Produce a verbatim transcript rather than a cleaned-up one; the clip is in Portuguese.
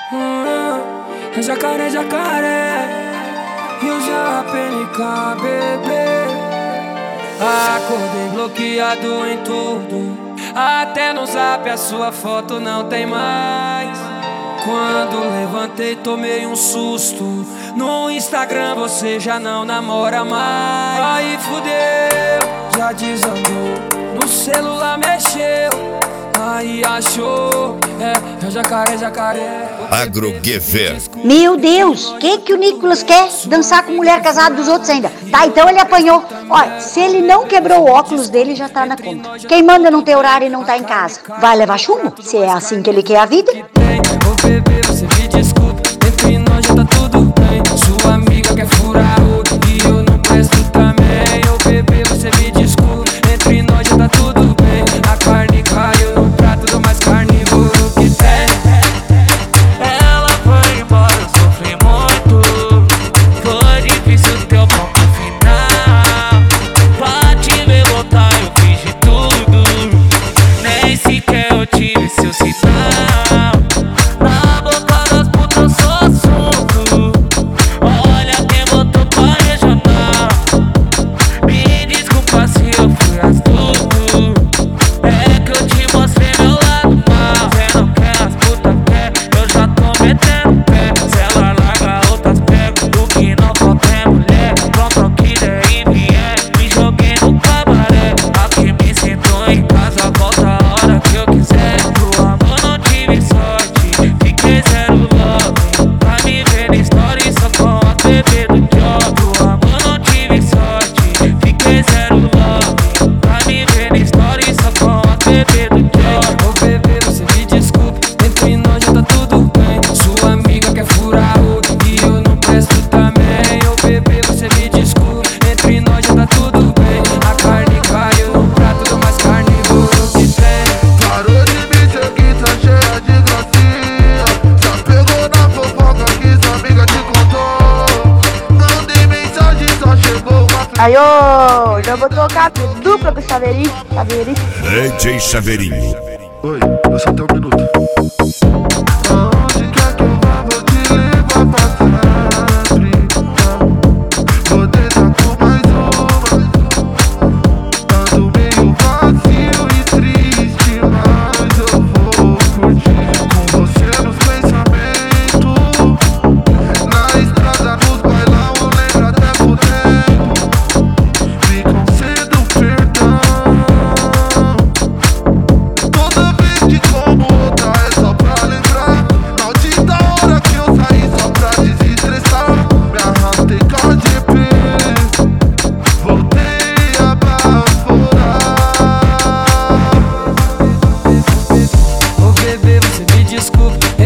Hum, é jacaré, jacaré. E o J P N K, bebê. Acordei bloqueado em tudo. Até no zap a sua foto não tem mais. Quando levantei tomei um susto. No Instagram você já não namora mais. Aí fudeu, já desandou. No celular mexeu, aí achou. É, é jacaré, jacaré. Agroguever. Meu Deus, o que que o Nicolas quer? Dançar com mulher casada dos outros ainda. Tá, então ele apanhou. Olha, se ele não quebrou o óculos dele, já tá na conta. Quem manda não ter horário e não tá em casa, vai levar chumbo? Se é assim que ele quer a vida. Ô bebê, você me desculpa, entre nós já tá tudo bem. Sua amiga quer furar o e eu não presto também. Ô bebê, você me desculpa, entre nós já tá tudo bem. A carne caiu no prato do mais carnívoro que tem. Ela foi embora, eu sofri muito. Foi difícil teu ponto final. Pra te ver voltar eu fiz de tudo. Nem sequer eu tive seu sinal. Na boca das putas eu sou assunto. Olha quem botou pra regional. Me desculpa se eu fui astuto. É que eu te mostrei meu lado mal. Cê não quer, as putas quer, eu já tô metendo pé. Se ela larga outras pego, o que não falta é mulher. Pronto ao que der e vier, me joguei no cabaré. Aqui me sinto em casa, volta a hora que eu quiser. Pro amor não tive sorte, fiquei zero love. Pra me ver na story só com a bebê do job. Pro amor não tive sorte, fiquei zero love. Pra me ver na story só com a bebê do job. Ô bebê, você me desculpa, entre nós já tá tudo bem. Sua amiga quer furar o e eu não presto também. Ô bebê, você me desculpa, entre nós já tá tudo bem. A carne caiu no prato do mais carnívoro que tem. Parou de me seguir, tá cheia de gracinha. Já pegou na fofoca que sua amiga te contou. Mandei mensagem, só chegou uma Aí, ô, já vou trocar dupla com o Chaveirinho. Chaveirinho. D J Chaveirinho. Oi, eu só tenho um minuto. Aonde quer que eu vá, vou te levar pra sempre. Vou tentar com mais uma. Ando meio vazio e triste, mas eu vou curtir com você nos pensamentos. Na estrada, nos bailão, eu lembro até por tempo. Me concedo perdão. Toda vez que como outra é só pra lembrar. Maldita hora que eu saí só pra desestressar. Me arrastei com a G P, voltei a baforar. Ô bebê, você me desculpa,